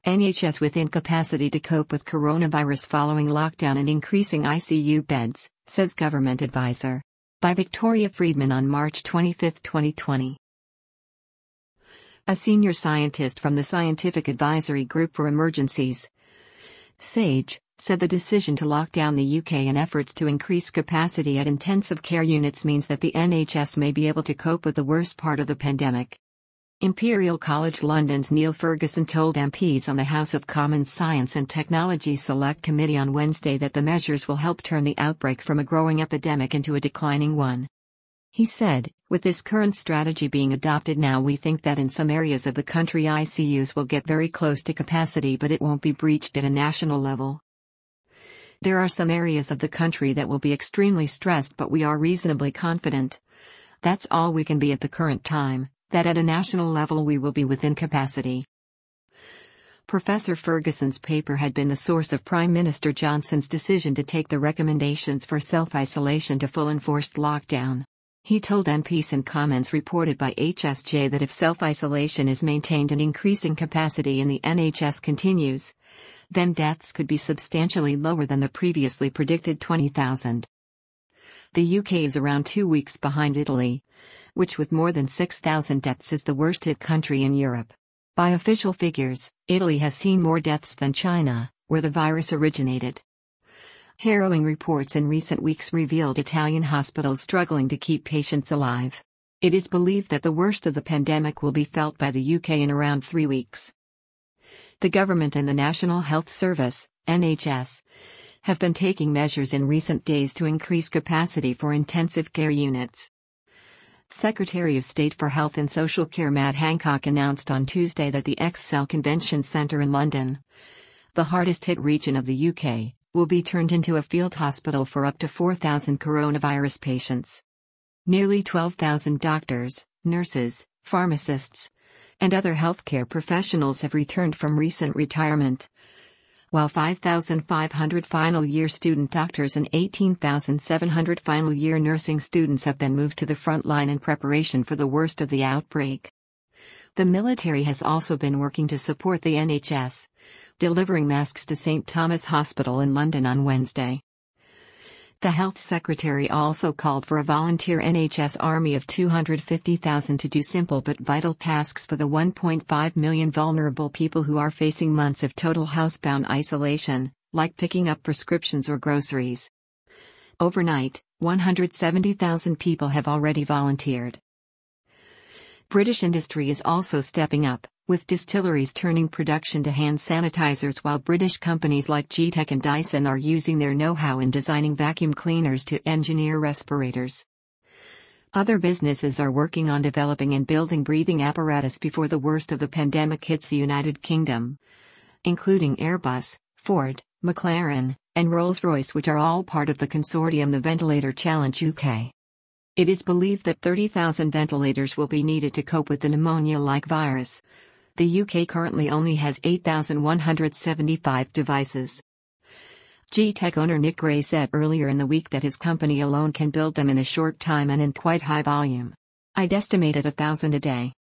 NHS with incapacity to cope with coronavirus following lockdown and increasing ICU beds, says government advisor. By Victoria Friedman on March 25, 2020. A senior scientist from the Scientific Advisory Group for Emergencies, SAGE, said the decision to lock down the UK and efforts to increase capacity at intensive care units means that the NHS may be able to cope with the worst part of the pandemic. Imperial College London's Neil Ferguson told MPs on the House of Commons Science and Technology Select Committee on Wednesday that the measures will help turn the outbreak from a growing epidemic into a declining one. He said, "With this current strategy being adopted now, we think that in some areas of the country ICUs will get very close to capacity, but it won't be breached at a national level. There are some areas of the country that will be extremely stressed, but we are reasonably confident. That's all we can be at the current time, that at a national level we will be within capacity." Professor Ferguson's paper had been the source of Prime Minister Johnson's decision to take the recommendations for self-isolation to full enforced lockdown. He told MPs in comments reported by HSJ that if self-isolation is maintained and increasing capacity in the NHS continues, then deaths could be substantially lower than the previously predicted 20,000. The UK is around 2 weeks behind Italy, which with more than 6,000 deaths is the worst-hit country in Europe. By official figures, Italy has seen more deaths than China, where the virus originated. Harrowing reports in recent weeks revealed Italian hospitals struggling to keep patients alive. It is believed that the worst of the pandemic will be felt by the UK in around 3 weeks. The government and the National Health Service, NHS, have been taking measures in recent days to increase capacity for intensive care units. Secretary of State for Health and Social Care Matt Hancock announced on Tuesday that the ExCeL Convention Centre in London, the hardest-hit region of the UK, will be turned into a field hospital for up to 4,000 coronavirus patients. Nearly 12,000 doctors, nurses, pharmacists, and other healthcare professionals have returned from recent retirement, while 5,500 final-year student doctors and 18,700 final-year nursing students have been moved to the front line in preparation for the worst of the outbreak. The military has also been working to support the NHS, delivering masks to St Thomas Hospital in London on Wednesday. The Health Secretary also called for a volunteer NHS army of 250,000 to do simple but vital tasks for the 1.5 million vulnerable people who are facing months of total housebound isolation, like picking up prescriptions or groceries. Overnight, 170,000 people have already volunteered. British industry is also stepping up, with distilleries turning production to hand sanitizers, while British companies like G-Tech and Dyson are using their know-how in designing vacuum cleaners to engineer respirators. Other businesses are working on developing and building breathing apparatus before the worst of the pandemic hits the United Kingdom, including Airbus, Ford, McLaren, and Rolls-Royce, which are all part of the consortium the Ventilator Challenge UK. It is believed that 30,000 ventilators will be needed to cope with the pneumonia-like virus. The UK currently only has 8,175 devices. G-Tech owner Nick Gray said earlier in the week that his company alone can build them in a short time and in quite high volume. "I'd estimate at 1,000 a day."